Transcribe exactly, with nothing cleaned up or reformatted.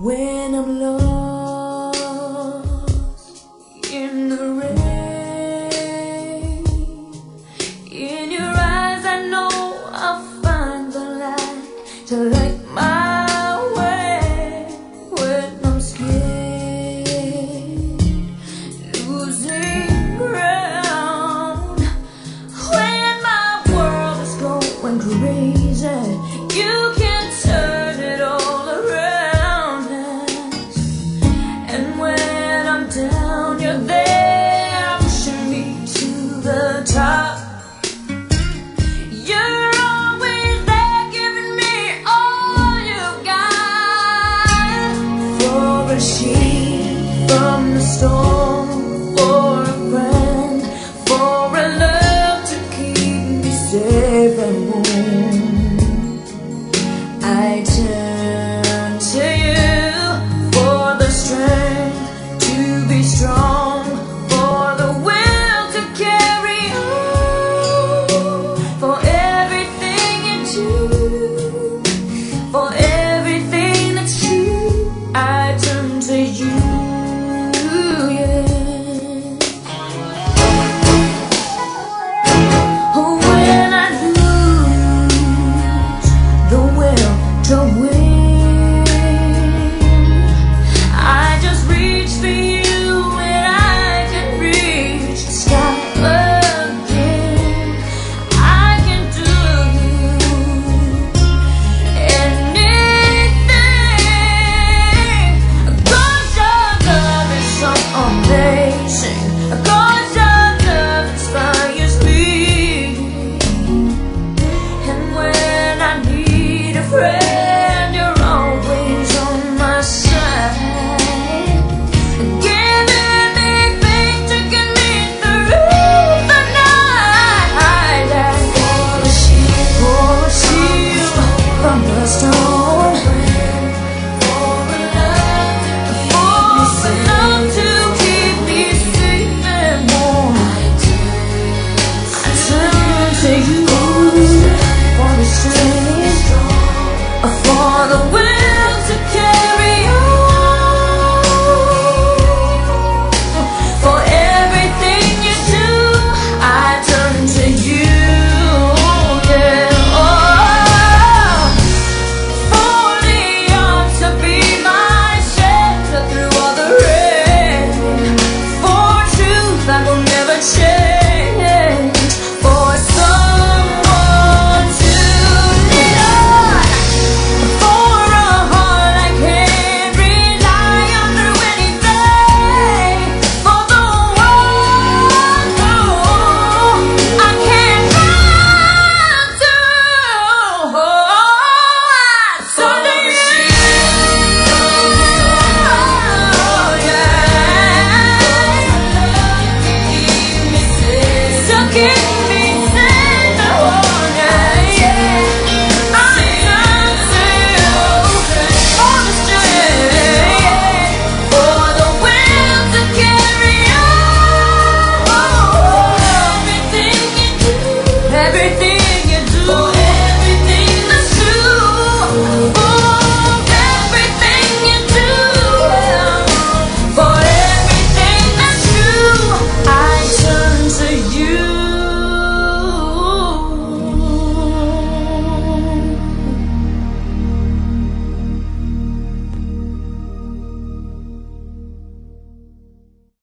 When I'm lost in the rain, in your eyes I know I'll find the light to light my way. When I'm scared, losing ground, when my world is going crazy, you can turn it all around us. And when I'm down, you're there, pushing me to the top. You're always there, giving me all you got. For a sheep